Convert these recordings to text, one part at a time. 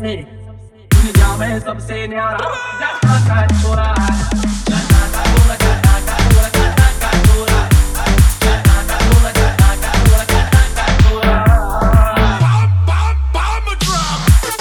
सबसे दुनिया में सबसे न्यारा जहाँ का छोरा है। जहाँ का गोरा, जहाँ का गोरा, जहाँ का गोरा, जहाँ का गोरा, जहाँ का गोरा, जहाँ का गोरा। Bomb drop.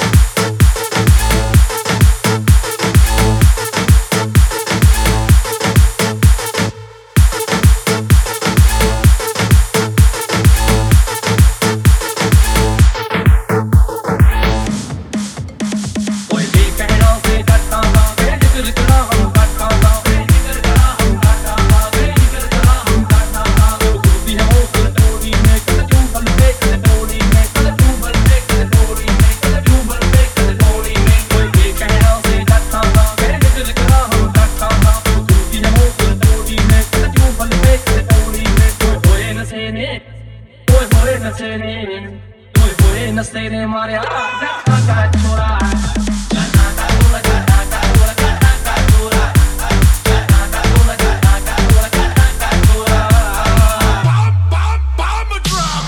नसेरे मारे जहाँ का छोरा जहाँ का गोरा, जहाँ का गोरा, जहाँ का गोरा, जहाँ का गोरा, जहाँ का गोरा, जहाँ का गोरा। Bomb drop.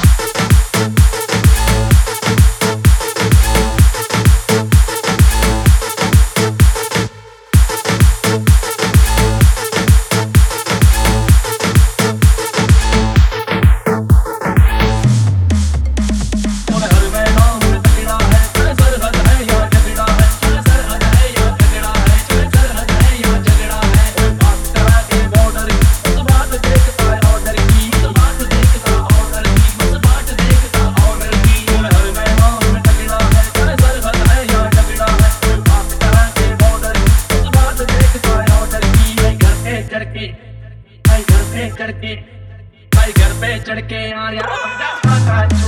भाई घर पे चढ़ के आ रहा